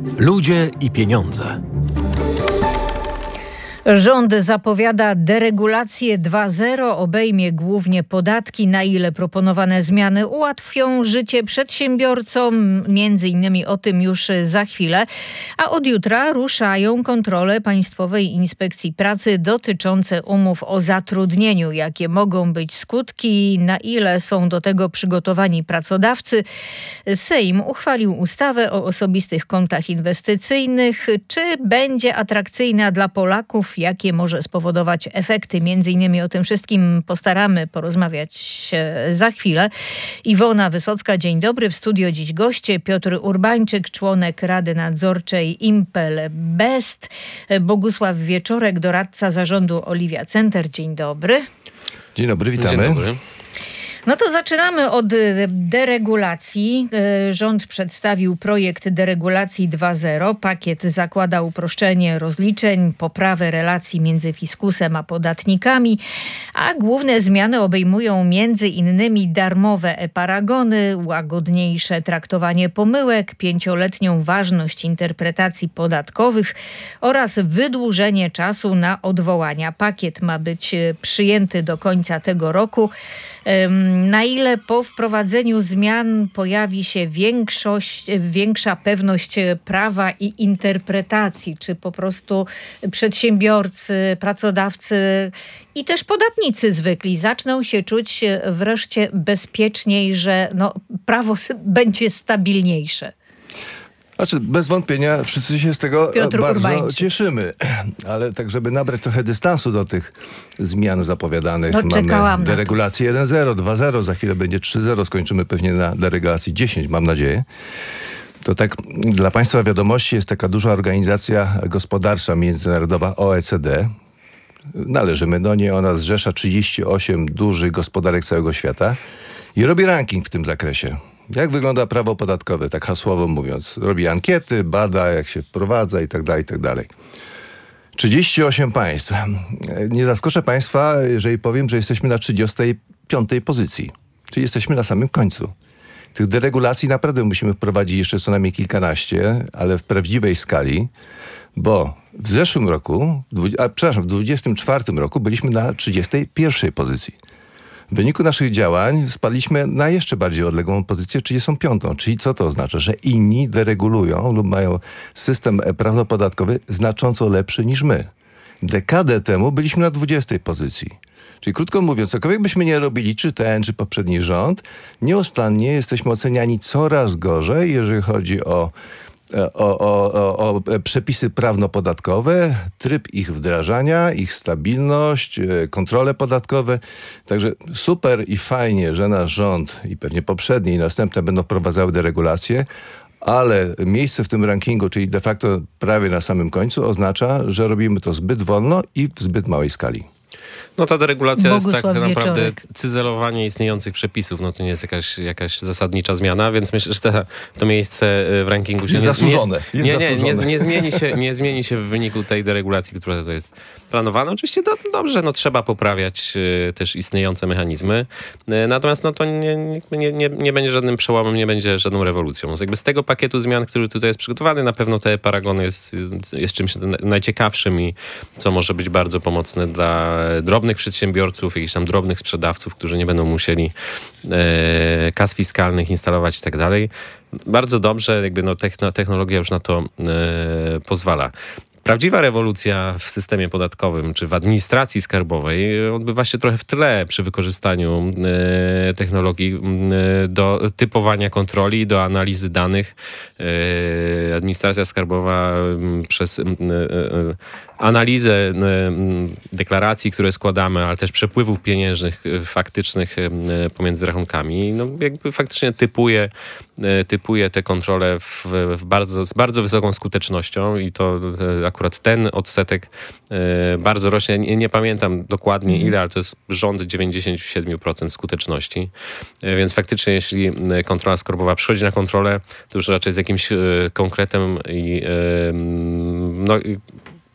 Ludzie i pieniądze. Rząd zapowiada deregulację 2.0, obejmie głównie podatki, na ile proponowane zmiany ułatwią życie przedsiębiorcom, między innymi o tym już za chwilę. A od jutra ruszają kontrole Państwowej Inspekcji Pracy dotyczące umów o zatrudnieniu. Jakie mogą być skutki, na ile są do tego przygotowani pracodawcy? Sejm uchwalił ustawę o osobistych kontach inwestycyjnych. Czy będzie atrakcyjna dla Polaków? Jakie może spowodować efekty? Między innymi o tym wszystkim postaramy porozmawiać za chwilę. Iwona Wysocka, dzień dobry. W studio dziś goście: Piotr Urbańczyk, członek Rady Nadzorczej Impel Best, Bogusław Wieczorek, doradca zarządu Oliwia Center. Dzień dobry. Dzień dobry, witamy. Dzień dobry. No to zaczynamy od deregulacji. Rząd przedstawił projekt deregulacji 2.0. Pakiet zakłada uproszczenie rozliczeń, poprawę relacji między fiskusem a podatnikami, a główne zmiany obejmują między innymi darmowe e-paragony, łagodniejsze traktowanie pomyłek, 5-letnią ważność interpretacji podatkowych oraz wydłużenie czasu na odwołania. Pakiet ma być przyjęty do końca tego roku. Na ile po wprowadzeniu zmian pojawi się większa pewność prawa i interpretacji? Czy po prostu przedsiębiorcy, pracodawcy i też podatnicy zwykli zaczną się czuć wreszcie bezpieczniej, że prawo będzie stabilniejsze? Znaczy, bez wątpienia wszyscy się z tego Piotr bardzo Urbańczyk. cieszymy, ale tak, żeby nabrać trochę dystansu do tych zmian zapowiadanych, mamy deregulację 1.0, 2.0, za chwilę będzie 3.0, skończymy pewnie na deregulacji 10, mam nadzieję. To tak dla Państwa wiadomości, jest taka duża organizacja gospodarcza międzynarodowa OECD. Należymy do niej, ona zrzesza 38 dużych gospodarek całego świata i robi ranking w tym zakresie. Jak wygląda prawo podatkowe, tak hasłowo mówiąc. Robi ankiety, bada, jak się wprowadza i tak dalej, i tak dalej. 38 państw. Nie zaskoczę Państwa, jeżeli powiem, że jesteśmy na 35 pozycji. Czyli jesteśmy na samym końcu. Tych deregulacji naprawdę musimy wprowadzić jeszcze co najmniej kilkanaście, ale w prawdziwej skali, bo w zeszłym roku, w 2024 roku byliśmy na 31 pozycji. W wyniku naszych działań spadliśmy na jeszcze bardziej odległą pozycję, 35. Czyli co to oznacza? Że inni deregulują lub mają system prawno-podatkowy znacząco lepszy niż my. Dekadę temu byliśmy na 20 pozycji. Czyli krótko mówiąc, cokolwiek byśmy nie robili, czy ten, czy poprzedni rząd, nieustannie jesteśmy oceniani coraz gorzej, jeżeli chodzi o przepisy prawno-podatkowe, tryb ich wdrażania, ich stabilność, kontrole podatkowe. Także super i fajnie, że nasz rząd i pewnie poprzednie i następne będą wprowadzały deregulacje, ale miejsce w tym rankingu, czyli de facto prawie na samym końcu, oznacza, że robimy to zbyt wolno i w zbyt małej skali. No ta deregulacja Bogusław jest tak naprawdę Wieczorek. cyzelowanie istniejących przepisów. No to nie jest jakaś zasadnicza zmiana, więc myślę, że to miejsce w rankingu się nie zmieni się w wyniku tej deregulacji, która to jest planowana. Oczywiście dobrze, trzeba poprawiać też istniejące mechanizmy. Natomiast to nie będzie żadnym przełomem, nie będzie żadną rewolucją. Jakby z tego pakietu zmian, który tutaj jest przygotowany, na pewno te paragony jest czymś najciekawszym i co może być bardzo pomocne dla drobnych przedsiębiorców, jakichś tam drobnych sprzedawców, którzy nie będą musieli kas fiskalnych instalować i tak dalej. Bardzo dobrze, jakby technologia już na to pozwala. Prawdziwa rewolucja w systemie podatkowym czy w administracji skarbowej odbywa się trochę w tle przy wykorzystaniu technologii do typowania kontroli, do analizy danych. Administracja skarbowa przez analizę deklaracji, które składamy, ale też przepływów pieniężnych faktycznych pomiędzy rachunkami, jakby faktycznie typuje te kontrole z bardzo wysoką skutecznością i to akurat ten odsetek bardzo rośnie. Nie pamiętam dokładnie ile, ale to jest rząd 97% skuteczności. Więc faktycznie jeśli kontrola skarbowa przychodzi na kontrolę, to już raczej z jakimś konkretem i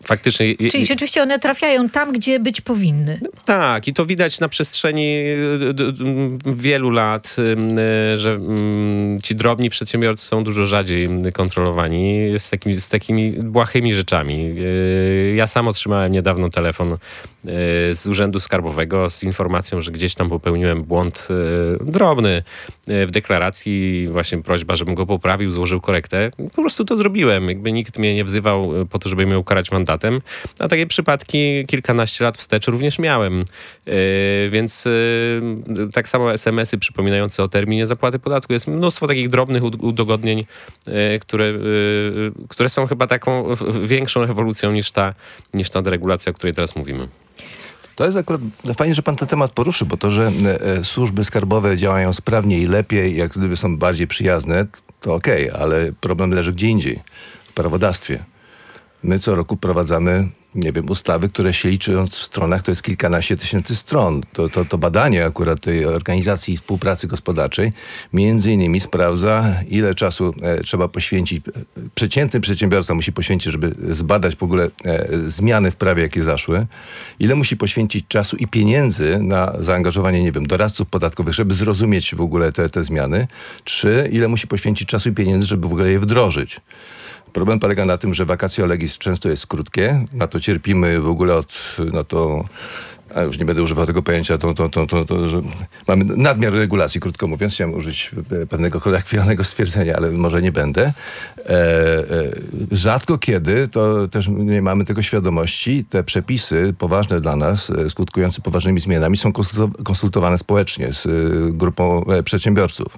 faktycznie... Czyli rzeczywiście one trafiają tam, gdzie być powinny. Tak, i to widać na przestrzeni wielu lat, że ci drobni przedsiębiorcy są dużo rzadziej kontrolowani z takimi błahymi rzeczami. Ja sam otrzymałem niedawno telefon z Urzędu Skarbowego z informacją, że gdzieś tam popełniłem błąd drobny w deklaracji, właśnie prośba, żebym go poprawił, złożył korektę. Po prostu to zrobiłem. Jakby nikt mnie nie wzywał po to, żeby mnie ukarać mandatem. A takie przypadki kilkanaście lat wstecz również miałem. Więc tak samo SMS-y przypominające o terminie zapłaty podatku. Jest mnóstwo takich drobnych udogodnień, które są chyba taką większą ewolucją niż ta deregulacja, o której teraz mówimy. To jest akurat fajnie, że pan ten temat poruszy, bo to, że służby skarbowe działają sprawniej i lepiej, jak gdyby są bardziej przyjazne, to okej, ale problem leży gdzie indziej, w prawodawstwie. My co roku wprowadzamy, ustawy, które się licząc w stronach, to jest kilkanaście tysięcy stron. To badanie akurat tej Organizacji Współpracy Gospodarczej między innymi sprawdza, ile czasu trzeba poświęcić, przeciętny przedsiębiorca musi poświęcić, żeby zbadać w ogóle zmiany w prawie, jakie zaszły, ile musi poświęcić czasu i pieniędzy na zaangażowanie, doradców podatkowych, żeby zrozumieć w ogóle te zmiany, czy ile musi poświęcić czasu i pieniędzy, żeby w ogóle je wdrożyć. Problem polega na tym, że vacatio legis często jest krótkie, na to cierpimy w ogóle a już nie będę używał tego pojęcia, że mamy nadmiar regulacji, krótko mówiąc. Chciałem użyć pewnego kolokwialnego stwierdzenia, ale może nie będę. Rzadko kiedy, to też nie mamy tego świadomości, te przepisy poważne dla nas, skutkujące poważnymi zmianami, są konsultowane społecznie z grupą przedsiębiorców.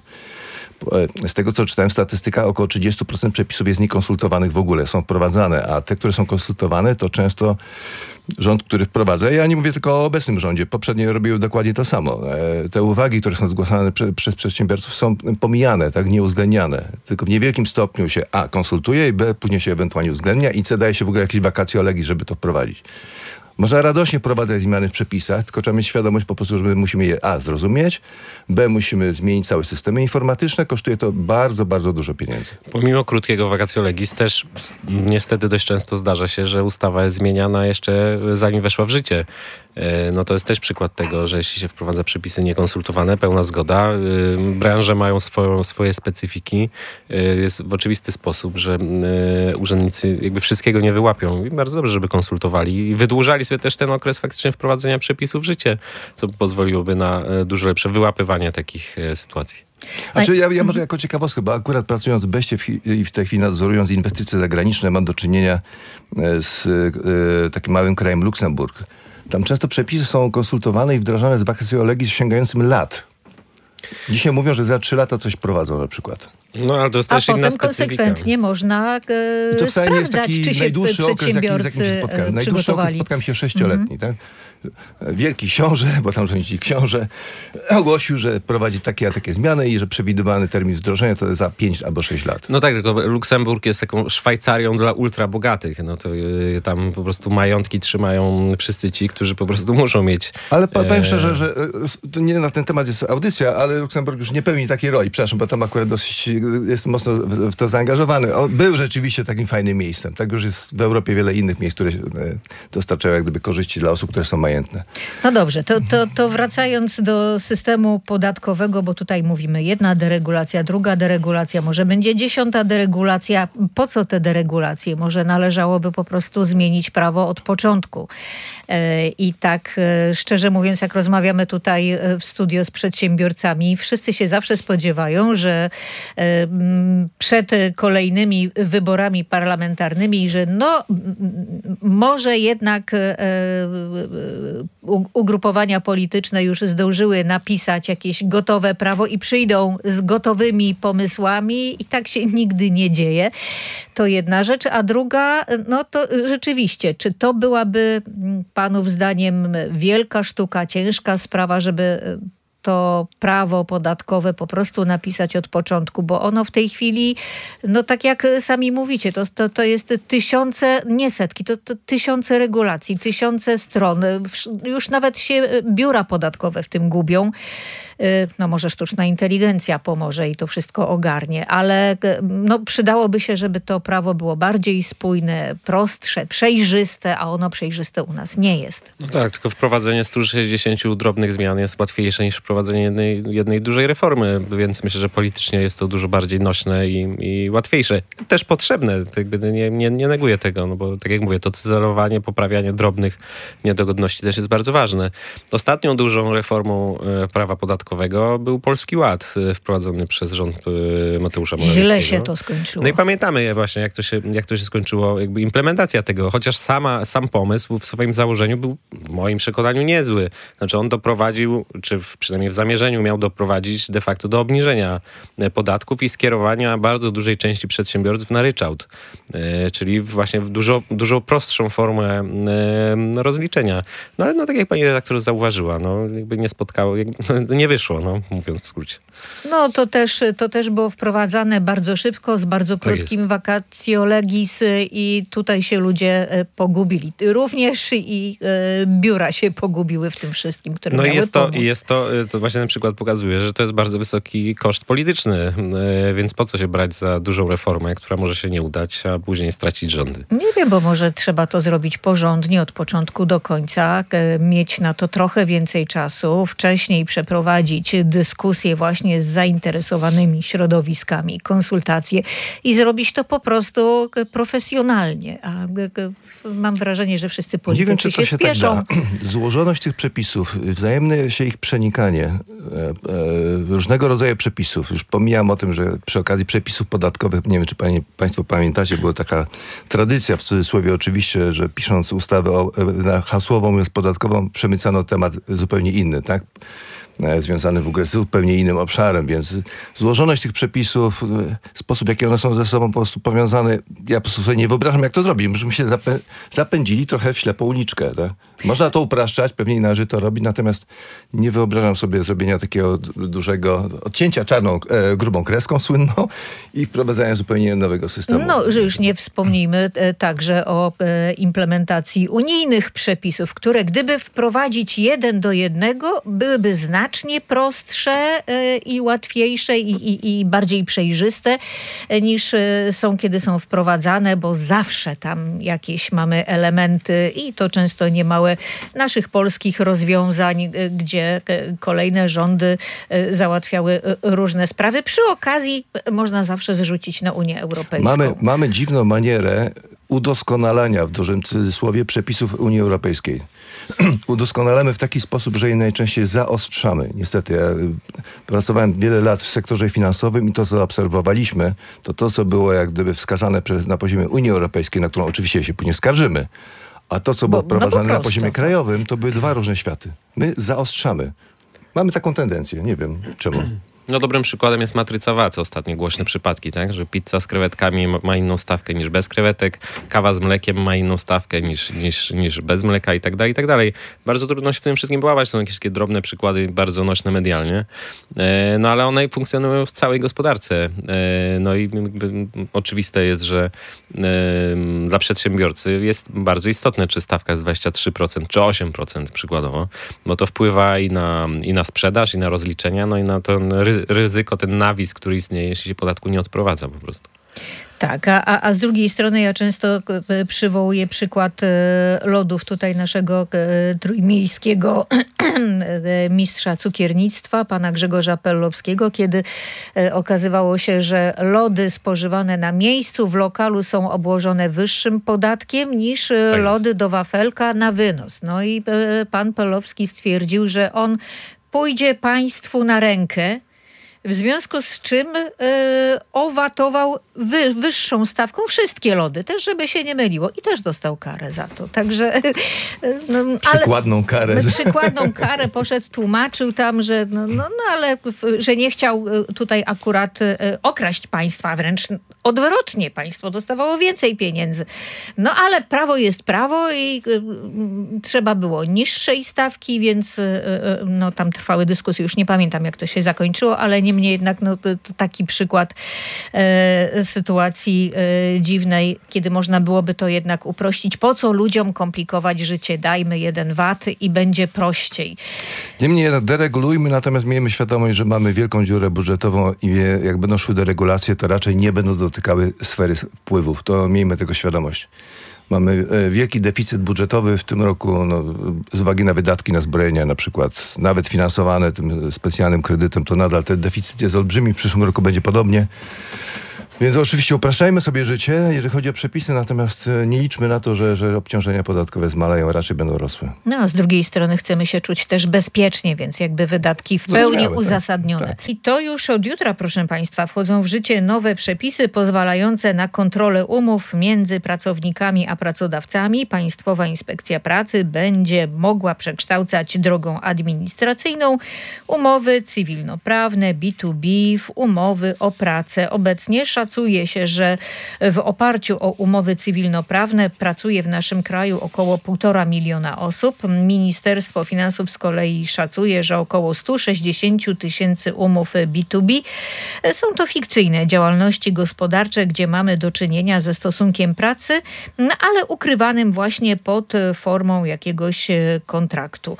Z tego, co czytałem w statystykach, około 30% przepisów jest niekonsultowanych w ogóle, są wprowadzane, a te, które są konsultowane, to często rząd, który wprowadza. Ja nie mówię tylko o obecnym rządzie, poprzednio robiły dokładnie to samo. Te uwagi, które są zgłaszane przez przedsiębiorców, są pomijane, tak, nieuwzględniane. Tylko w niewielkim stopniu się A, konsultuje i B, później się ewentualnie uwzględnia i C, daje się w ogóle jakieś vacatio legis, żeby to wprowadzić. Można radośnie wprowadzać zmiany w przepisach, tylko trzeba mieć świadomość po prostu, że my musimy je A, zrozumieć, B, musimy zmienić całe systemy informatyczne. Kosztuje to bardzo, bardzo dużo pieniędzy. Pomimo krótkiego vacatio legis też niestety dość często zdarza się, że ustawa jest zmieniana jeszcze zanim weszła w życie. No to jest też przykład tego, że jeśli się wprowadza przepisy niekonsultowane, pełna zgoda, branże mają swoje specyfiki. Jest w oczywisty sposób, że urzędnicy jakby wszystkiego nie wyłapią. I bardzo dobrze, żeby konsultowali i wydłużali sobie też ten okres faktycznie wprowadzenia przepisów w życie, co pozwoliłoby na dużo lepsze wyłapywanie takich sytuacji. Znaczy ja może jako ciekawostkę, bo akurat pracując w BEŚ-ie i w tej chwili nadzorując inwestycje zagraniczne, mam do czynienia z takim małym krajem Luksemburg. Tam często przepisy są konsultowane i wdrażane z vacatio legis sięgającym lat. Dzisiaj mówią, że za 3 lata coś prowadzą na przykład. No, ale to jest też inna specyfika. Konsekwentnie można to wcale nie jest taki czy się najdłuższy okres, z jakim się spotkałem. Najdłuższy okres spotkałem się 6-letni. Tak? Wielki książę, bo tam rządzi książę, ogłosił, że prowadzi takie a takie zmiany i że przewidywany termin wdrożenia to za 5 albo 6 lat. No tak, tylko Luksemburg jest taką Szwajcarią dla ultrabogatych. No to tam po prostu majątki trzymają wszyscy ci, którzy po prostu muszą mieć... Ale powiem szczerze, że to nie na ten temat jest audycja, ale Luksemburg już nie pełni takiej roli. Przepraszam, bo tam akurat dosyć jest mocno w to zaangażowany. Był rzeczywiście takim fajnym miejscem. Tak już jest w Europie wiele innych miejsc, które dostarczają jak gdyby korzyści dla osób, które są majętne. No dobrze, to wracając do systemu podatkowego, bo tutaj mówimy jedna deregulacja, druga deregulacja, może będzie 10. deregulacja. Po co te deregulacje? Może należałoby po prostu zmienić prawo od początku. I tak szczerze mówiąc, jak rozmawiamy tutaj w studio z przedsiębiorcami, wszyscy się zawsze spodziewają, że przed kolejnymi wyborami parlamentarnymi, że może jednak ugrupowania polityczne już zdążyły napisać jakieś gotowe prawo i przyjdą z gotowymi pomysłami i tak się nigdy nie dzieje. To jedna rzecz, a druga, to rzeczywiście, czy to byłaby panów zdaniem wielka sztuka, ciężka sprawa, żeby to prawo podatkowe po prostu napisać od początku, bo ono w tej chwili, no tak jak sami mówicie, to jest tysiące, nie setki, to tysiące regulacji, tysiące stron. Już nawet się biura podatkowe w tym gubią. No może sztuczna inteligencja pomoże i to wszystko ogarnie, ale no, przydałoby się, żeby to prawo było bardziej spójne, prostsze, przejrzyste, a ono przejrzyste u nas nie jest. No tak, tylko wprowadzenie 160 drobnych zmian jest łatwiejsze niż wprowadzenie jednej dużej reformy, więc myślę, że politycznie jest to dużo bardziej nośne i łatwiejsze. Też potrzebne, nie neguję tego, no bo tak jak mówię, to cyzelowanie, poprawianie drobnych niedogodności też jest bardzo ważne. Ostatnią dużą reformą prawa podatkowego był Polski Ład wprowadzony przez rząd Mateusza Morawieckiego. Źle się to skończyło. No i pamiętamy właśnie, jak to się skończyło, jakby implementacja tego, chociaż sam pomysł w swoim założeniu był w moim przekonaniu niezły. Znaczy on doprowadził, czy przynajmniej w zamierzeniu miał doprowadzić de facto do obniżenia podatków i skierowania bardzo dużej części przedsiębiorców na ryczałt. Czyli właśnie w dużo prostszą formę rozliczenia. No ale no tak jak pani redaktor zauważyła, no jakby nie spotkało, nie wyszło, no mówiąc w skrócie. No to też było wprowadzane bardzo szybko, z bardzo krótkim vacatio legis i tutaj się ludzie pogubili. Również i biura się pogubiły w tym wszystkim, które miały pomóc. I jest to właśnie ten przykład pokazuje, że to jest bardzo wysoki koszt polityczny, więc po co się brać za dużą reformę, która może się nie udać, a później stracić rządy? Nie wiem, bo może trzeba to zrobić porządnie od początku do końca, mieć na to trochę więcej czasu, wcześniej przeprowadzić dyskusje właśnie z zainteresowanymi środowiskami, konsultacje i zrobić to po prostu profesjonalnie. A mam wrażenie, że wszyscy politycy się spieszą. Tak da. Złożoność tych przepisów, wzajemne się ich przenikanie, różnego rodzaju przepisów. Już pomijam o tym, że przy okazji przepisów podatkowych, nie wiem, czy państwo pamiętacie, była taka tradycja, w cudzysłowie oczywiście, że pisząc ustawę na hasłową mówiąc podatkową, przemycano temat zupełnie inny, tak? Związany w ogóle z zupełnie innym obszarem, więc złożoność tych przepisów, sposób, w jaki one są ze sobą po prostu powiązane, ja po prostu sobie nie wyobrażam, jak to zrobić. Myśmy się zapędzili trochę w ślepą uliczkę. Tak? Można to upraszczać, pewnie należy to robić, natomiast nie wyobrażam sobie zrobienia takiego dużego odcięcia grubą kreską słynną i wprowadzania zupełnie nowego systemu. No, że już nie wspomnijmy także o implementacji unijnych przepisów, które gdyby wprowadzić 1 do 1, byłyby znacznie prostsze i łatwiejsze i bardziej przejrzyste niż są, kiedy są wprowadzane, bo zawsze tam jakieś mamy elementy i to często niemałe naszych polskich rozwiązań, gdzie kolejne rządy załatwiały różne sprawy. Przy okazji można zawsze zrzucić na Unię Europejską. Mamy dziwną manierę udoskonalania, w dużym cudzysłowie, przepisów Unii Europejskiej. Udoskonalamy w taki sposób, że je najczęściej zaostrzamy. Niestety, ja pracowałem wiele lat w sektorze finansowym i to, co zaobserwowaliśmy, to co było jak gdyby wskazane na poziomie Unii Europejskiej, na którą oczywiście się później skarżymy, a to, co było wprowadzane na poziomie krajowym, to były dwa różne światy. My zaostrzamy. Mamy taką tendencję, nie wiem czemu. No dobrym przykładem jest matryca VAT, ostatnie głośne przypadki, tak? Że pizza z krewetkami ma inną stawkę niż bez krewetek, kawa z mlekiem ma inną stawkę niż bez mleka i tak dalej, i tak dalej. Bardzo trudno się w tym wszystkim połapać, są jakieś takie drobne przykłady, bardzo nośne medialnie, no ale one funkcjonują w całej gospodarce. No i oczywiste jest, że dla przedsiębiorcy jest bardzo istotne, czy stawka jest 23%, czy 8% przykładowo, bo to wpływa i na sprzedaż, i na rozliczenia, no i na to ryzyko, ten nawis, który istnieje, jeśli się podatku nie odprowadza po prostu. Tak, a z drugiej strony ja często przywołuję przykład lodów tutaj naszego trójmiejskiego mistrza cukiernictwa, pana Grzegorza Pellowskiego, kiedy okazywało się, że lody spożywane na miejscu w lokalu są obłożone wyższym podatkiem niż lody do wafelka na wynos. No i pan Pellowski stwierdził, że on pójdzie państwu na rękę, w związku z czym owatował wyższą stawką wszystkie lody, też żeby się nie myliło i też dostał karę za to. Także przykładną karę. Przykładną karę poszedł, tłumaczył tam, że ale że nie chciał tutaj akurat okraść państwa, wręcz odwrotnie, państwo dostawało więcej pieniędzy. No ale prawo jest prawo i trzeba było niższej stawki, więc no, tam trwały dyskusje, już nie pamiętam jak to się zakończyło, ale niemniej jednak no, to taki przykład sytuacji dziwnej, kiedy można byłoby to jednak uprościć. Po co ludziom komplikować życie? Dajmy 1 VAT i będzie prościej. Niemniej jednak deregulujmy, natomiast miejmy świadomość, że mamy wielką dziurę budżetową i jak będą szły deregulacje, to raczej nie będą dotykały sfery wpływów. To miejmy tego świadomość. Mamy wielki deficyt budżetowy w tym roku z uwagi na wydatki na zbrojenia na przykład, nawet finansowane tym specjalnym kredytem, to nadal ten deficyt jest olbrzymi, w przyszłym roku będzie podobnie. Więc oczywiście upraszczajmy sobie życie, jeżeli chodzi o przepisy, natomiast nie liczmy na to, że obciążenia podatkowe zmalają, raczej będą rosły. No, a z drugiej strony chcemy się czuć też bezpiecznie, więc jakby wydatki w pełni uzasadnione. Tak. I to już od jutra, proszę państwa, wchodzą w życie nowe przepisy pozwalające na kontrolę umów między pracownikami a pracodawcami. Państwowa Inspekcja Pracy będzie mogła przekształcać drogą administracyjną umowy cywilnoprawne B2B w umowy o pracę. Obecnie szacuje się, że w oparciu o umowy cywilnoprawne pracuje w naszym kraju około 1,5 miliona osób. Ministerstwo Finansów z kolei szacuje, że około 160 000 umów B2B są to fikcyjne działalności gospodarcze, gdzie mamy do czynienia ze stosunkiem pracy, ale ukrywanym właśnie pod formą jakiegoś kontraktu.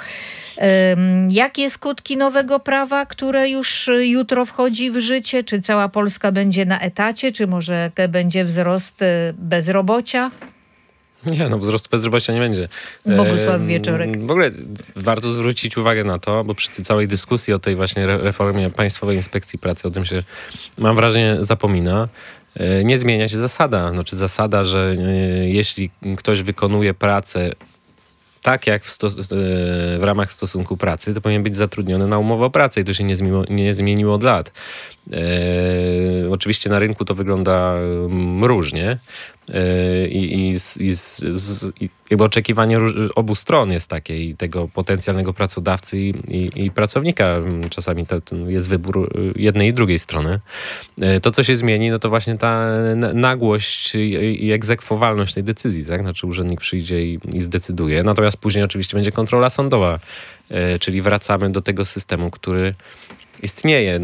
Jakie skutki nowego prawa, które już jutro wchodzi w życie? Czy cała Polska będzie na etacie? Czy może będzie wzrost bezrobocia? Nie, no wzrostu bezrobocia nie będzie. Bogusław Wieczorek. W ogóle warto zwrócić uwagę na to, bo przy całej dyskusji o tej właśnie reformie Państwowej Inspekcji Pracy, o tym się, mam wrażenie, zapomina. Nie zmienia się zasada. Znaczy zasada, że jeśli ktoś wykonuje pracę tak jak w ramach stosunku pracy, to powinien być zatrudniony na umowę o pracę i to się nie zmieniło od lat. Oczywiście na rynku to wygląda różnie i jakby oczekiwanie obu stron jest takie i tego potencjalnego pracodawcy i pracownika. Czasami to jest wybór jednej i drugiej strony. To, co się zmieni, no to właśnie ta nagłość i egzekwowalność tej decyzji, tak? Znaczy urzędnik przyjdzie i zdecyduje. Natomiast później oczywiście będzie kontrola sądowa, czyli wracamy do tego systemu, który istnieje.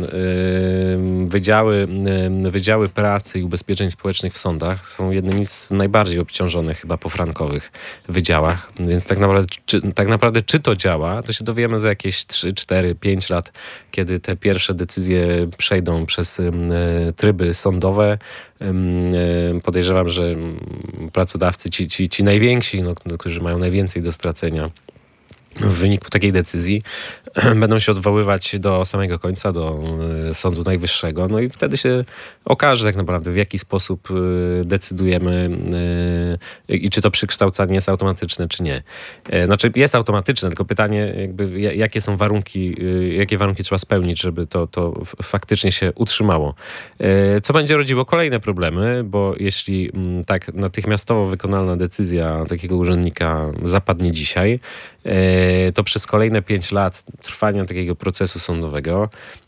Wydziały pracy i ubezpieczeń społecznych w sądach są jednymi z najbardziej obciążonych chyba po frankowych wydziałach, więc tak naprawdę czy to działa, to się dowiemy za jakieś 3, 4, 5 lat, kiedy te pierwsze decyzje przejdą przez tryby sądowe. Podejrzewam, że pracodawcy, ci najwięksi, którzy mają najwięcej do stracenia w wyniku takiej decyzji, będą się odwoływać do samego końca, do Sądu Najwyższego. No i wtedy się okaże tak naprawdę, w jaki sposób decydujemy i czy to przekształcanie jest automatyczne, czy nie. Znaczy jest automatyczne, tylko pytanie jakby jakie są warunki, jakie warunki trzeba spełnić, żeby to faktycznie się utrzymało. Co będzie rodziło kolejne problemy, bo jeśli tak natychmiastowo wykonalna decyzja takiego urzędnika zapadnie dzisiaj, to przez kolejne 5 lat trwania takiego procesu sądowego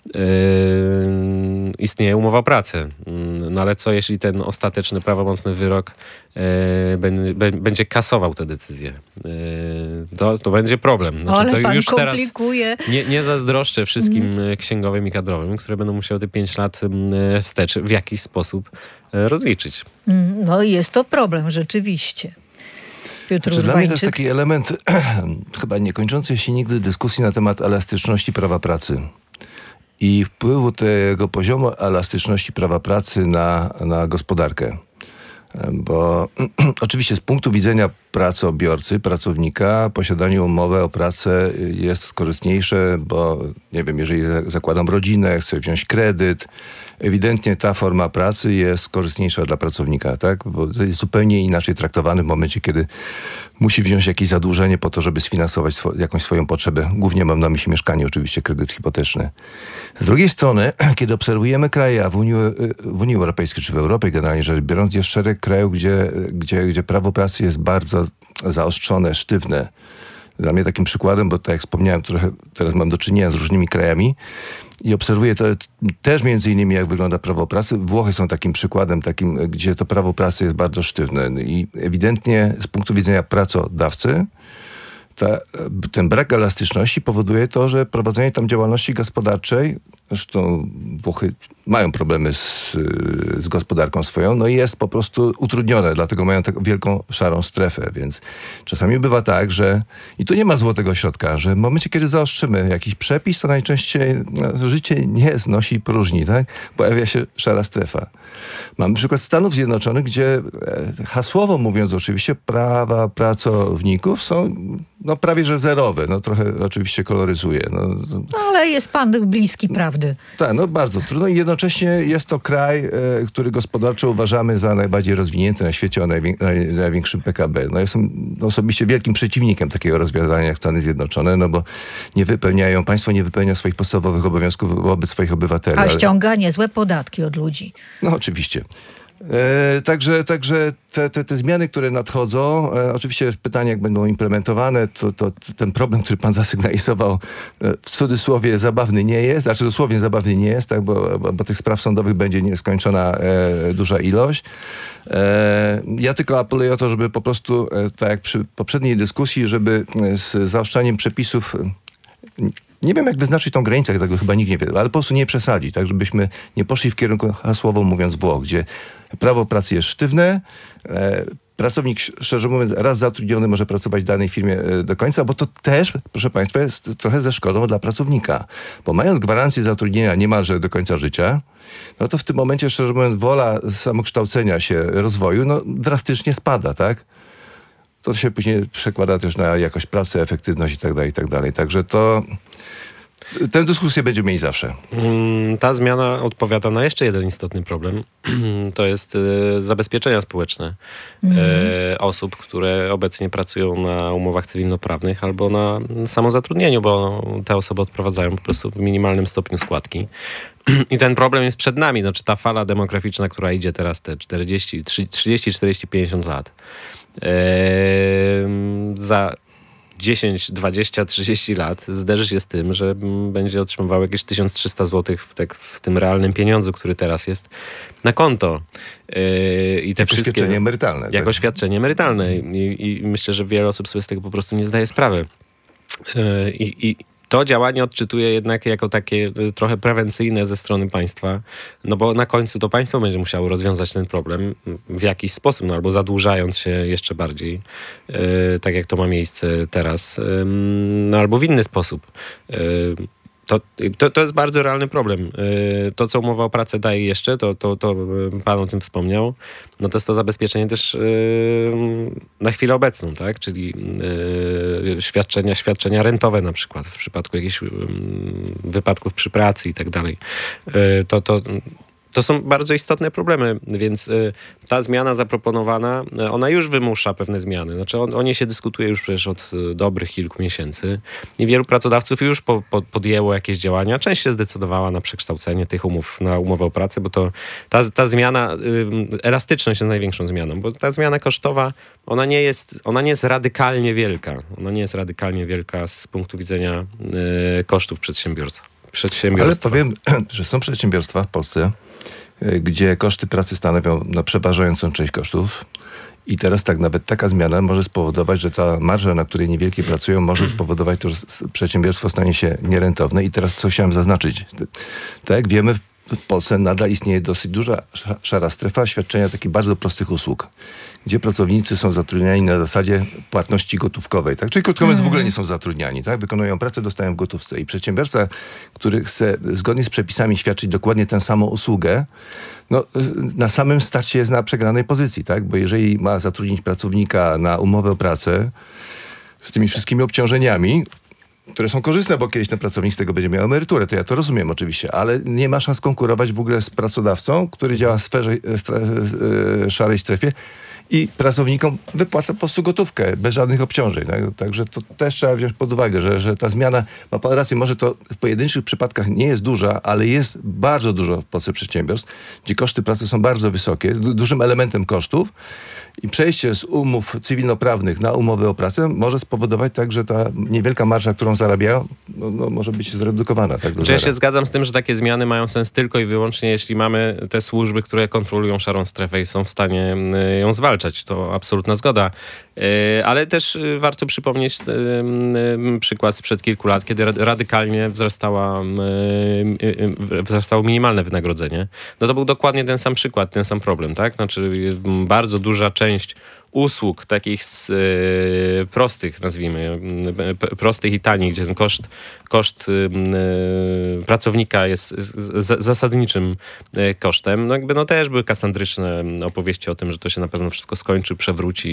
istnieje umowa o pracę. No ale co jeśli ten ostateczny, prawomocny wyrok będzie kasował tę decyzję? To będzie problem. Znaczy, ale to pan już komplikuje. Teraz nie zazdroszczę wszystkim księgowym i kadrowym, które będą musiały te 5 lat wstecz w jakiś sposób rozliczyć. No jest to problem, rzeczywiście. Dla mnie to jest taki element chyba niekończącej się nigdy dyskusji na temat elastyczności prawa pracy i wpływu tego poziomu elastyczności prawa pracy na gospodarkę. Bo oczywiście z punktu widzenia pracobiorcy, pracownika, posiadanie umowy o pracę jest korzystniejsze, bo nie wiem, jeżeli zakładam rodzinę, chcę wziąć kredyt, ewidentnie ta forma pracy jest korzystniejsza dla pracownika, tak? Bo to jest zupełnie inaczej traktowany w momencie, kiedy musi wziąć jakieś zadłużenie po to, żeby sfinansować jakąś swoją potrzebę. Głównie mam na myśli mieszkanie, oczywiście kredyt hipoteczny. Z drugiej strony, kiedy obserwujemy kraje, a w Unii Europejskiej czy w Europie generalnie rzecz biorąc, jest szereg krajów, gdzie prawo pracy jest bardzo zaostrzone, sztywne. dla mnie takim przykładem, bo tak jak wspomniałem, trochę teraz mam do czynienia z różnymi krajami i obserwuję to też między innymi, jak wygląda prawo pracy. Włochy są takim przykładem, gdzie to prawo pracy jest bardzo sztywne i ewidentnie z punktu widzenia pracodawcy ten brak elastyczności powoduje to, że prowadzenie tam działalności gospodarczej, zresztą Włochy mają problemy z gospodarką swoją, no i jest po prostu utrudnione, dlatego mają taką wielką szarą strefę, więc czasami bywa tak, że i tu nie ma złotego środka, że w momencie, kiedy zaostrzymy jakiś przepis, to najczęściej życie nie znosi próżni, tak? Pojawia się szara strefa. Mamy przykład Stanów Zjednoczonych, gdzie hasłowo mówiąc oczywiście prawa pracowników są prawie że zerowe. No trochę oczywiście koloryzuje. Ale jest pan bliski prawdy. Tak, bardzo trudno i jednocześnie jest to kraj, który gospodarczo uważamy za najbardziej rozwinięty na świecie o największym PKB. Jestem osobiście wielkim przeciwnikiem takiego rozwiązania jak Stany Zjednoczone, bo państwo nie wypełnia swoich podstawowych obowiązków wobec swoich obywateli. A ściąga niezłe podatki od ludzi. No oczywiście. Także te zmiany, które nadchodzą, oczywiście pytanie, jak będą implementowane, to ten problem, który pan zasygnalizował, w cudzysłowie zabawny nie jest, znaczy dosłownie zabawny nie jest, tak, bo tych spraw sądowych będzie nieskończona duża ilość. Ja tylko apeluję o to, żeby po prostu, tak jak przy poprzedniej dyskusji, żeby z zaostrzaniem przepisów, nie wiem, jak wyznaczyć tą granicę, tego chyba nikt nie wie, ale po prostu nie przesadzić, tak, żebyśmy nie poszli w kierunku hasłowo mówiąc Włoch, gdzie prawo pracy jest sztywne, pracownik, szczerze mówiąc, raz zatrudniony może pracować w danej firmie do końca, bo to też, proszę państwa, jest trochę ze szkodą dla pracownika, bo mając gwarancję zatrudnienia niemalże do końca życia, no to w tym momencie, szczerze mówiąc, wola samokształcenia się, rozwoju, drastycznie spada, tak? To się później przekłada też na jakość pracy, efektywność i tak dalej. Także tę dyskusję będziemy mieli zawsze. Ta zmiana odpowiada na jeszcze jeden istotny problem. To jest zabezpieczenia społeczne osób, które obecnie pracują na umowach cywilnoprawnych albo na samozatrudnieniu, bo te osoby odprowadzają po prostu w minimalnym stopniu składki. I ten problem jest przed nami. Czy ta fala demograficzna, która idzie teraz te 30, 40, 50 lat, za 10, 20, 30 lat zderzy się z tym, że będzie otrzymywał jakieś 1300 zł w tym realnym pieniądzu, który teraz jest na konto. I te wszystkie świadczenie emerytalne. Jako świadczenie emerytalne. I myślę, że wiele osób sobie z tego po prostu nie zdaje sprawy. To działanie odczytuję jednak jako takie trochę prewencyjne ze strony państwa, bo na końcu to państwo będzie musiało rozwiązać ten problem w jakiś sposób, albo zadłużając się jeszcze bardziej, tak jak to ma miejsce teraz, albo w inny sposób. To jest bardzo realny problem. To, co umowa o pracę daje jeszcze, to pan o tym wspomniał, to jest to zabezpieczenie też na chwilę obecną, tak? Czyli świadczenia rentowe na przykład w przypadku jakichś wypadków przy pracy i tak dalej. To są bardzo istotne problemy, więc ta zmiana zaproponowana, ona już wymusza pewne zmiany. O niej się dyskutuje już przecież od dobrych kilku miesięcy i wielu pracodawców już podjęło jakieś działania. Część się zdecydowała na przekształcenie tych umów na umowę o pracę, bo ta zmiana, elastyczność jest największą zmianą, bo ta zmiana kosztowa, ona nie jest radykalnie wielka. Ona nie jest radykalnie wielka z punktu widzenia kosztów przedsiębiorstwa. Ale powiem, że są przedsiębiorstwa w Polsce, gdzie koszty pracy stanowią przeważającą część kosztów. I teraz tak nawet taka zmiana może spowodować, że ta marża, na której niewielkie pracują, może spowodować to, że przedsiębiorstwo stanie się nierentowne. I teraz co chciałem zaznaczyć. Tak jak wiemy, w Polsce nadal istnieje dosyć duża szara strefa świadczenia takich bardzo prostych usług, gdzie pracownicy są zatrudniani na zasadzie płatności gotówkowej. Tak? Czyli krótko mówiąc, w ogóle nie są zatrudniani. Tak? Wykonują pracę, dostają w gotówce. I przedsiębiorca, który chce zgodnie z przepisami świadczyć dokładnie tę samą usługę, na samym starcie jest na przegranej pozycji. Tak? Bo jeżeli ma zatrudnić pracownika na umowę o pracę z tymi wszystkimi obciążeniami, które są korzystne, bo kiedyś ten pracownik z tego będzie miał emeryturę, to ja to rozumiem oczywiście, ale nie ma szans konkurować w ogóle z pracodawcą, który działa w szarej strefie i pracownikom wypłaca po prostu gotówkę, bez żadnych obciążeń. Tak? Także to też trzeba wziąć pod uwagę, że ta zmiana, ma pan rację, może to w pojedynczych przypadkach nie jest duża, ale jest bardzo dużo w Polsce przedsiębiorstw, gdzie koszty pracy są bardzo wysokie, dużym elementem kosztów i przejście z umów cywilnoprawnych na umowy o pracę może spowodować tak, że ta niewielka marża, którą zarabiają, może być zredukowana. Tak, ja się zgadzam z tym, że takie zmiany mają sens tylko i wyłącznie, jeśli mamy te służby, które kontrolują szarą strefę i są w stanie ją zwalczać. To absolutna zgoda. Ale też warto przypomnieć przykład sprzed kilku lat, kiedy radykalnie wzrastało minimalne wynagrodzenie. No to był dokładnie ten sam przykład, ten sam problem, tak? Znaczy bardzo duża część usług takich prostych, nazwijmy, prostych i tanich, gdzie ten koszt pracownika jest zasadniczym kosztem. No jakby też były kasandryczne opowieści o tym, że to się na pewno wszystko skończy, przewróci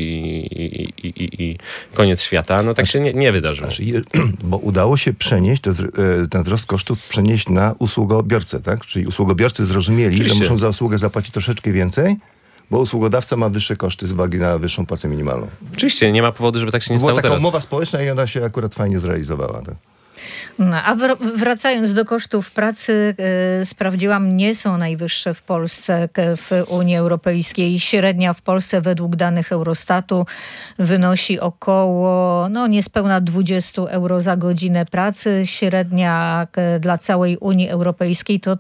i koniec świata. No tak się nie wydarzyło. Bo udało się przenieść ten wzrost kosztów przenieść na usługobiorcę, tak? Czyli usługobiorcy zrozumieli, że muszą za usługę zapłacić troszeczkę więcej, bo usługodawca ma wyższe koszty z uwagi na wyższą płacę minimalną. Oczywiście, nie ma powodu, żeby tak się nie stało teraz. Była taka umowa społeczna i ona się akurat fajnie zrealizowała. Tak? No, a wracając do kosztów pracy, sprawdziłam, nie są najwyższe w Polsce, w Unii Europejskiej. Średnia w Polsce według danych Eurostatu wynosi około niespełna 20 euro za godzinę pracy. Średnia dla całej Unii Europejskiej to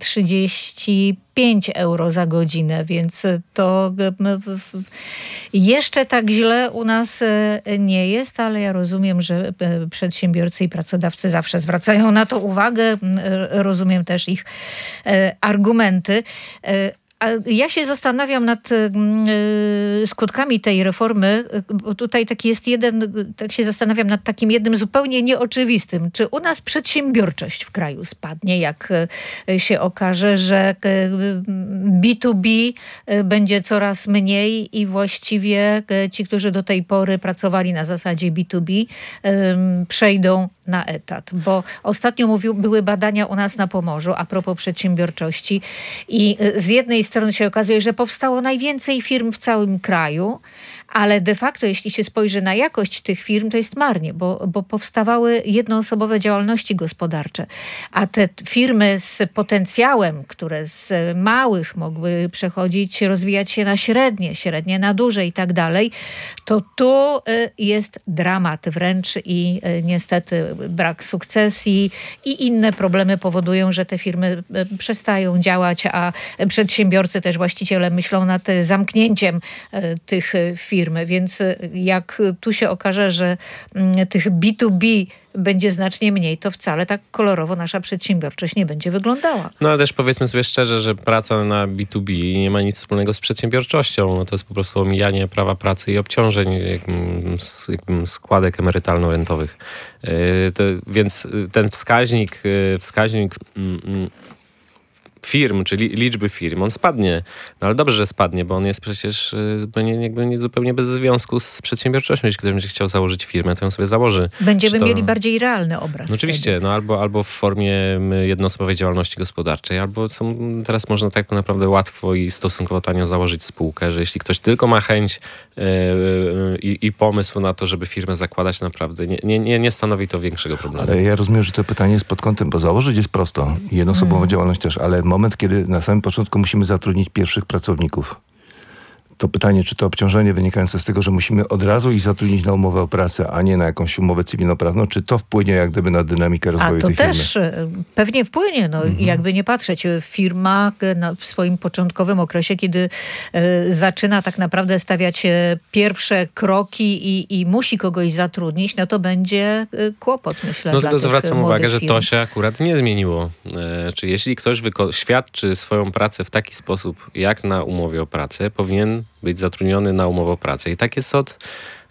35 euro za godzinę, więc to jeszcze tak źle u nas nie jest, ale ja rozumiem, że przedsiębiorcy i pracodawcy zawsze zwracają na to uwagę. Rozumiem też ich argumenty. A ja się zastanawiam nad skutkami tej reformy, bo tutaj taki jest tak się zastanawiam nad takim jednym zupełnie nieoczywistym. Czy u nas przedsiębiorczość w kraju spadnie, jak się okaże, że B2B będzie coraz mniej i właściwie ci, którzy do tej pory pracowali na zasadzie B2B, przejdą na etat. Bo ostatnio były badania u nas na Pomorzu a propos przedsiębiorczości i z jednej strony się okazuje, że powstało najwięcej firm w całym kraju, ale de facto, jeśli się spojrzy na jakość tych firm, to jest marnie, bo powstawały jednoosobowe działalności gospodarcze. A te firmy z potencjałem, które z małych mogły przechodzić, rozwijać się na średnie na duże i tak dalej, to tu jest dramat wręcz i niestety brak sukcesji i inne problemy powodują, że te firmy przestają działać, a przedsiębiorcy, też właściciele myślą nad zamknięciem tych firm. Więc jak tu się okaże, że tych B2B będzie znacznie mniej, to wcale tak kolorowo nasza przedsiębiorczość nie będzie wyglądała. No ale też powiedzmy sobie szczerze, że praca na B2B nie ma nic wspólnego z przedsiębiorczością. No to jest po prostu omijanie prawa pracy i obciążeń składek emerytalno-rentowych. Więc ten wskaźnik firm, czyli liczby firm, on spadnie. No ale dobrze, że spadnie, bo on jest przecież zupełnie bez związku z przedsiębiorczością. Jeśli ktoś będzie chciał założyć firmę, to ją sobie założy. Będziemy mieli bardziej realny obraz. No oczywiście, albo w formie jednoosobowej działalności gospodarczej, albo teraz można tak naprawdę łatwo i stosunkowo tanio założyć spółkę, że jeśli ktoś tylko ma chęć i pomysł na to, żeby firmę zakładać, naprawdę nie stanowi to większego problemu. Ale ja rozumiem, że to pytanie jest pod kątem, bo założyć jest prosto. Jednoosobową działalność też, ale moment, kiedy na samym początku musimy zatrudnić pierwszych pracowników. To pytanie, czy to obciążenie wynikające z tego, że musimy od razu ich zatrudnić na umowę o pracę, a nie na jakąś umowę cywilnoprawną, czy to wpłynie jak gdyby na dynamikę rozwoju tej firmy? A to też pewnie wpłynie. Jakby nie patrzeć. Firma w swoim początkowym okresie, kiedy zaczyna tak naprawdę stawiać pierwsze kroki i musi kogoś zatrudnić, no to będzie kłopot, myślę, dla tych młodych firm. Zwracam uwagę, że to się akurat nie zmieniło. Czy jeśli ktoś świadczy swoją pracę w taki sposób, jak na umowie o pracę, powinien być zatrudniony na umowę o pracę. I tak jest od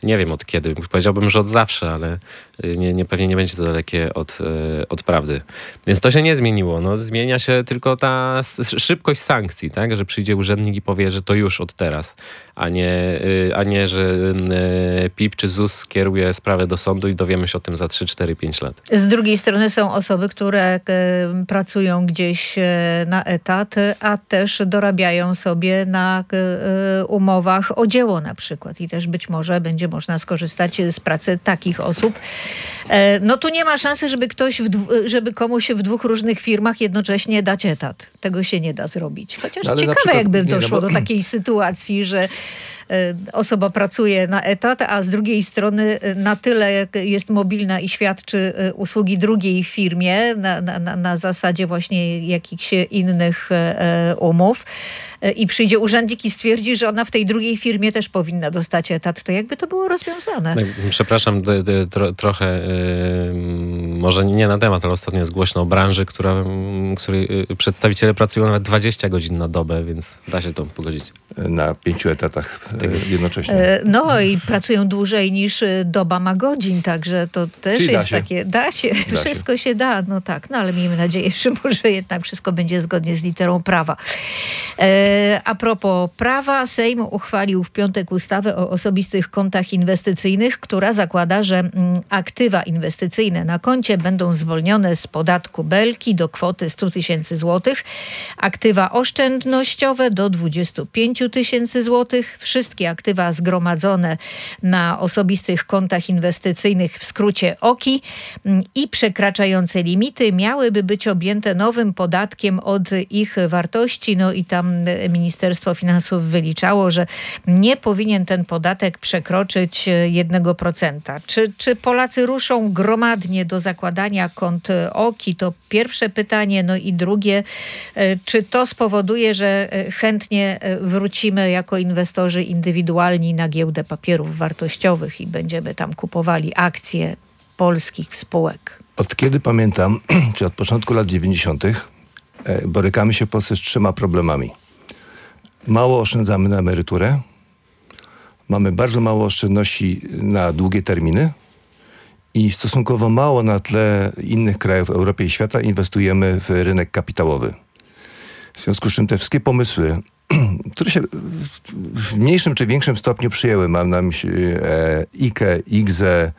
nie wiem od kiedy. Powiedziałbym, że od zawsze, ale pewnie nie będzie to dalekie od prawdy. Więc to się nie zmieniło. No, zmienia się tylko ta szybkość sankcji, tak? Że przyjdzie urzędnik i powie, że to już od teraz, a nie że PIP czy ZUS skieruje sprawę do sądu i dowiemy się o tym za 3, 4, 5 lat. Z drugiej strony są osoby, które pracują gdzieś na etat, a też dorabiają sobie na umowach o dzieło na przykład i też być może będzie można skorzystać z pracy takich osób. No tu nie ma szansy, żeby komuś w 2 różnych firmach jednocześnie dać etat. Tego się nie da zrobić. Chociaż ciekawe, przykład, jakby doszło do takiej sytuacji, że osoba pracuje na etat, a z drugiej strony na tyle jest mobilna i świadczy usługi drugiej firmie na zasadzie właśnie jakichś innych umów i przyjdzie urzędnik i stwierdzi, że ona w tej drugiej firmie też powinna dostać etat, to jakby to było rozwiązane? Przepraszam, trochę może nie na temat, ale ostatnio jest głośno o branży, której przedstawiciele pracują nawet 20 godzin na dobę, więc da się to pogodzić. Na 5 etatach jednocześnie. No i pracują dłużej niż doba ma godzin, także to też czyli jest takie... Da się. Wszystko się da, no tak. No ale miejmy nadzieję, że może jednak wszystko będzie zgodnie z literą prawa. A propos prawa, Sejm uchwalił w piątek ustawę o osobistych kontach inwestycyjnych, która zakłada, że aktywa inwestycyjne na koncie będą zwolnione z podatku Belki do kwoty 100 tysięcy złotych, aktywa oszczędnościowe do 25 tysięcy złotych, wszystkie aktywa zgromadzone na osobistych kontach inwestycyjnych, w skrócie OKI, i przekraczające limity miałyby być objęte nowym podatkiem od ich wartości. No i tam Ministerstwo Finansów wyliczało, że nie powinien ten podatek przekroczyć 1%. Czy Polacy ruszą gromadnie do zakładania kont OKI? To pierwsze pytanie. No i drugie, czy to spowoduje, że chętnie wrócimy jako inwestorzy indywidualni na giełdę papierów wartościowych i będziemy tam kupowali akcje polskich spółek? Od kiedy pamiętam, czy od początku lat 90. borykamy się w Polsce z 3 problemami. Mało oszczędzamy na emeryturę, mamy bardzo mało oszczędności na długie terminy i stosunkowo mało na tle innych krajów Europy i świata inwestujemy w rynek kapitałowy. W związku z czym te wszystkie pomysły, które się w mniejszym czy większym stopniu przyjęły, mam na myśli IKE, IGZE,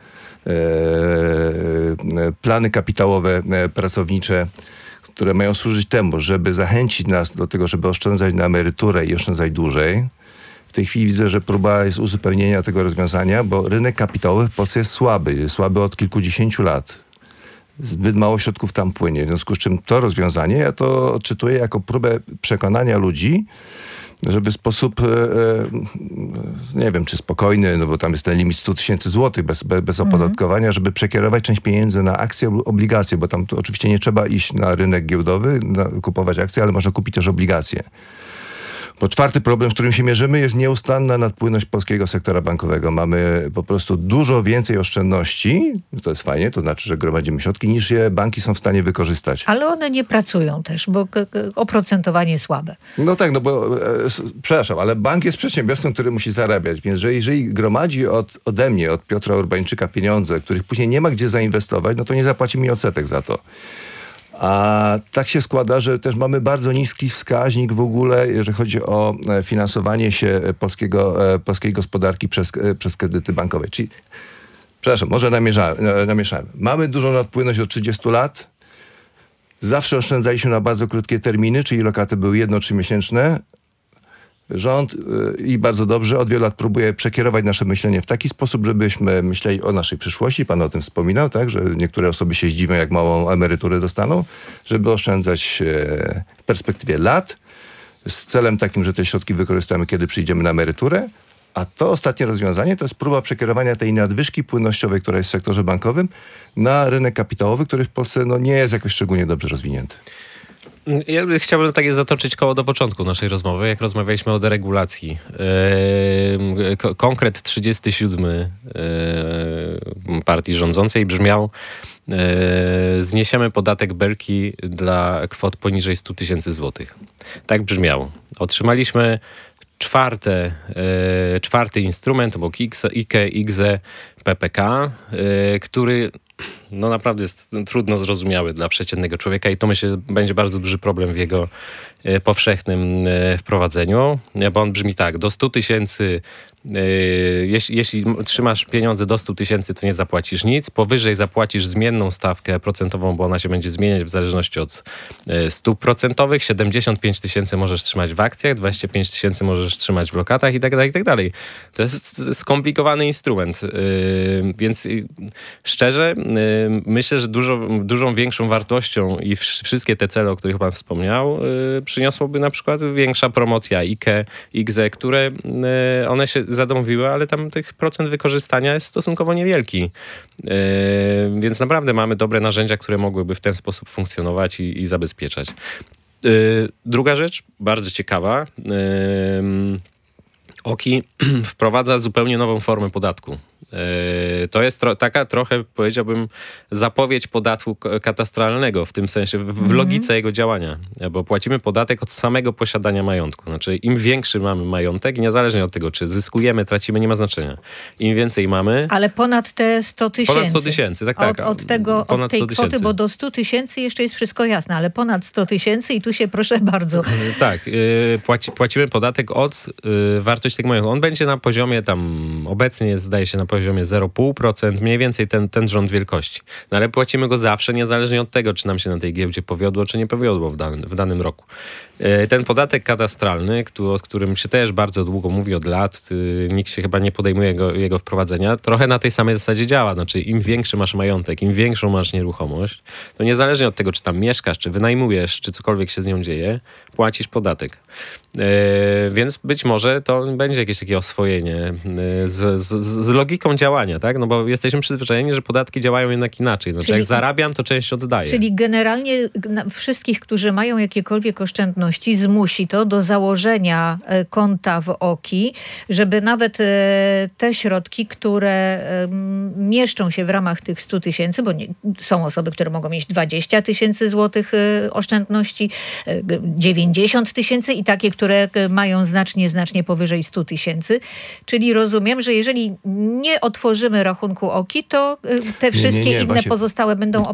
plany kapitałowe pracownicze, które mają służyć temu, żeby zachęcić nas do tego, żeby oszczędzać na emeryturę i oszczędzać dłużej. W tej chwili widzę, że próba jest uzupełnienia tego rozwiązania, bo rynek kapitałowy w Polsce jest słaby od kilkudziesięciu lat. Zbyt mało środków tam płynie. W związku z czym to rozwiązanie, ja to odczytuję jako próbę przekonania ludzi, żeby w sposób, nie wiem, czy spokojny, no bo tam jest ten limit 100 tysięcy złotych bez opodatkowania, żeby przekierować część pieniędzy na akcje, obligacje, bo tam to oczywiście nie trzeba iść na rynek giełdowy, kupować akcje, ale można kupić też obligacje. Bo 4. problem, z którym się mierzymy, jest nieustanna nadpłynność polskiego sektora bankowego. Mamy po prostu dużo więcej oszczędności, to jest fajnie, to znaczy, że gromadzimy środki, niż je banki są w stanie wykorzystać. Ale one nie pracują też, bo oprocentowanie słabe. No tak, no bo, przepraszam, ale bank jest przedsiębiorstwem, który musi zarabiać, więc że jeżeli gromadzi ode mnie, od Piotra Urbańczyka pieniądze, których później nie ma gdzie zainwestować, no to nie zapłaci mi odsetek za to. A tak się składa, że też mamy bardzo niski wskaźnik w ogóle, jeżeli chodzi o finansowanie się polskiej gospodarki przez kredyty bankowe. Czyli, przepraszam, może namieszałem. Mamy dużą nadpłynność od 30 lat. Zawsze oszczędzaliśmy na bardzo krótkie terminy, czyli lokaty były 1-3-miesięczne. Rząd i bardzo dobrze od wielu lat próbuje przekierować nasze myślenie w taki sposób, żebyśmy myśleli o naszej przyszłości. Pan o tym wspominał, tak, że niektóre osoby się zdziwią, jak małą emeryturę dostaną, żeby oszczędzać w perspektywie lat z celem takim, że te środki wykorzystamy, kiedy przyjdziemy na emeryturę. A to ostatnie rozwiązanie to jest próba przekierowania tej nadwyżki płynnościowej, która jest w sektorze bankowym, na rynek kapitałowy, który w Polsce nie jest jakoś szczególnie dobrze rozwinięty. Ja chciałbym zatoczyć koło do początku naszej rozmowy, jak rozmawialiśmy o deregulacji. Konkret 37 partii rządzącej brzmiał: zniesiemy podatek Belki dla kwot poniżej 100 tysięcy złotych. Tak brzmiało. Otrzymaliśmy czwarty instrument obok IKE, IGZE, PPK, który no naprawdę jest trudno zrozumiały dla przeciętnego człowieka i to myślę, że będzie bardzo duży problem w jego powszechnym wprowadzeniu, bo on brzmi tak: do 100 tysięcy, jeśli trzymasz pieniądze do 100 tysięcy, to nie zapłacisz nic, powyżej zapłacisz zmienną stawkę procentową, bo ona się będzie zmieniać w zależności od stóp procentowych, 75 tysięcy możesz trzymać w akcjach, 25 tysięcy możesz trzymać w lokatach i tak dalej, i tak dalej. To jest skomplikowany instrument, więc szczerze myślę, że dużą większą wartością i wszystkie te cele, o których pan wspomniał, przyniosłoby na przykład większa promocja IKE, IGZE, które one się zadomowiły, ale tam tych procent wykorzystania jest stosunkowo niewielki. Więc naprawdę mamy dobre narzędzia, które mogłyby w ten sposób funkcjonować i zabezpieczać. Druga rzecz, bardzo ciekawa. OKI wprowadza zupełnie nową formę podatku. To jest taka trochę, powiedziałbym, zapowiedź podatku katastralnego, w tym sensie, w logice jego działania, bo płacimy podatek od samego posiadania majątku. Znaczy, im większy mamy majątek, niezależnie od tego, czy zyskujemy, tracimy, nie ma znaczenia. Im więcej mamy... Ale ponad te 100 tysięcy. Ponad 100 tysięcy, tak. Od tej kwoty, bo do 100 tysięcy jeszcze jest wszystko jasne, ale ponad 100 tysięcy i tu się proszę bardzo. Tak, płacimy podatek od wartości tego majątku. On będzie na poziomie tam, obecnie jest, zdaje się, na poziomie 0,5%, mniej więcej ten rząd wielkości. No ale płacimy go zawsze, niezależnie od tego, czy nam się na tej giełdzie powiodło, czy nie powiodło w danym roku. Ten podatek katastralny, o którym się też bardzo długo mówi od lat, nikt się chyba nie podejmuje jego wprowadzenia, trochę na tej samej zasadzie działa. Znaczy, im większy masz majątek, im większą masz nieruchomość, to niezależnie od tego, czy tam mieszkasz, czy wynajmujesz, czy cokolwiek się z nią dzieje, płacisz podatek. Więc być może to będzie jakieś takie oswojenie z logiką działania, tak? No bo jesteśmy przyzwyczajeni, że podatki działają jednak inaczej. Znaczy, jak zarabiam, to część oddaję. Czyli generalnie wszystkich, którzy mają jakiekolwiek oszczędności, zmusi to do założenia konta w OKI, żeby nawet te środki, które mieszczą się w ramach tych 100 tysięcy, bo są osoby, które mogą mieć 20 tysięcy złotych oszczędności, 90 tysięcy i takie, które mają znacznie powyżej 100 tysięcy. Czyli rozumiem, że jeżeli nie otworzymy rachunku OKI, to te wszystkie inne właśnie, pozostałe będą...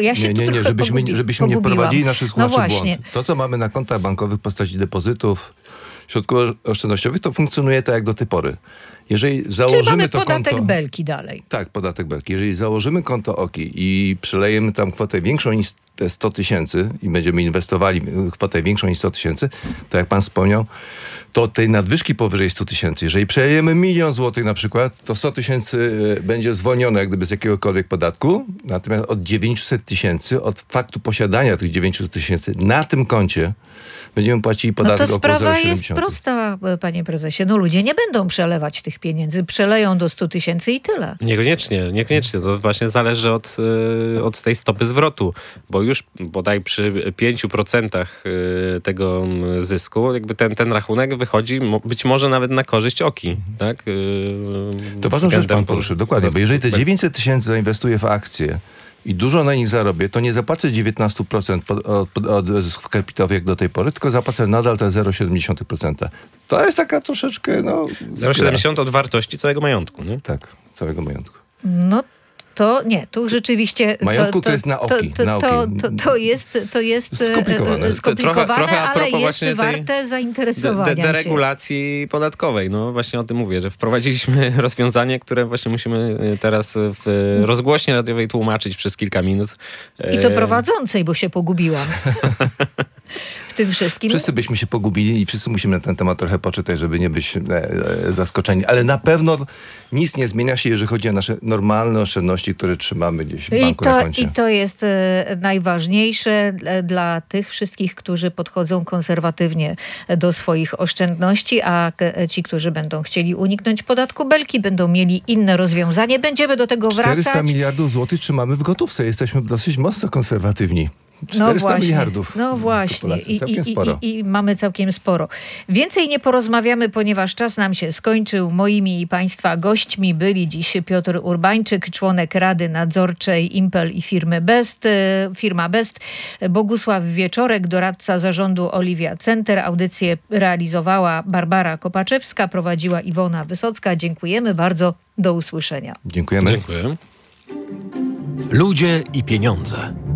żebyśmy nie wprowadzili naszych słuchaczy w błąd. To, co mamy na kontach bankowych w postaci depozytów, środków oszczędnościowych, to funkcjonuje tak jak do tej pory. Jeżeli założymy czyli mamy to podatek konto, belki dalej. Tak, podatek belki. Jeżeli założymy konto OKI i przelejemy tam kwotę większą niż te 100 tysięcy i będziemy inwestowali kwotę większą niż 100 tysięcy, to jak pan wspomniał, to tej nadwyżki powyżej 100 tysięcy, jeżeli przelejemy 1 000 000 złotych na przykład, to 100 tysięcy będzie zwolnione jak gdyby z jakiegokolwiek podatku, natomiast od 900 tysięcy, od faktu posiadania tych 900 tysięcy na tym koncie będziemy płacili podatek około 0,70. No to sprawa jest prosta, panie prezesie. No ludzie nie będą przelewać tych pieniędzy. Przeleją do 100 tysięcy i tyle. Niekoniecznie. To właśnie zależy od tej stopy zwrotu, bo już bodaj przy 5% tego zysku jakby ten rachunek wychodzi być może nawet na korzyść OKI. Tak? To ważną rzecz pan poruszył. Dokładnie, bo jeżeli te 900 tysięcy zainwestuję w akcje i dużo na nich zarobię, to nie zapłacę 19% od zysków kapitałowych jak do tej pory, tylko zapłacę nadal te 0,7%. To jest taka troszeczkę... 0,70 od wartości całego majątku, nie? Tak, całego majątku. No to nie, tu rzeczywiście... Majątku to jest na OKI. To jest skomplikowane, ale jest warte zainteresowania deregulacji podatkowej. No właśnie o tym mówię, że wprowadziliśmy rozwiązanie, które właśnie musimy teraz w rozgłośni radiowej tłumaczyć przez kilka minut. I to prowadzącej, bo się pogubiłam. W tym wszystkim. Wszyscy byśmy się pogubili i wszyscy musimy na ten temat trochę poczytać, żeby nie być zaskoczeni. Ale na pewno nic nie zmienia się, jeżeli chodzi o nasze normalne oszczędności, które trzymamy gdzieś w banku na koncie. I to jest najważniejsze dla tych wszystkich, którzy podchodzą konserwatywnie do swoich oszczędności, a ci, którzy będą chcieli uniknąć podatku belki, będą mieli inne rozwiązanie. Będziemy do tego wracać. 400 miliardów złotych trzymamy w gotówce. Jesteśmy dosyć mocno konserwatywni. 400 miliardów. No właśnie. Całkiem sporo. I mamy całkiem sporo. Więcej nie porozmawiamy, ponieważ czas nam się skończył. Moimi i Państwa gośćmi byli dziś Piotr Urbańczyk, członek Rady Nadzorczej Impel i firma Best, Bogusław Wieczorek, doradca zarządu Oliwia Center. Audycję realizowała Barbara Kopaczewska, prowadziła Iwona Wysocka. Dziękujemy bardzo. Do usłyszenia. Dziękujemy. Dziękuję. Ludzie i pieniądze.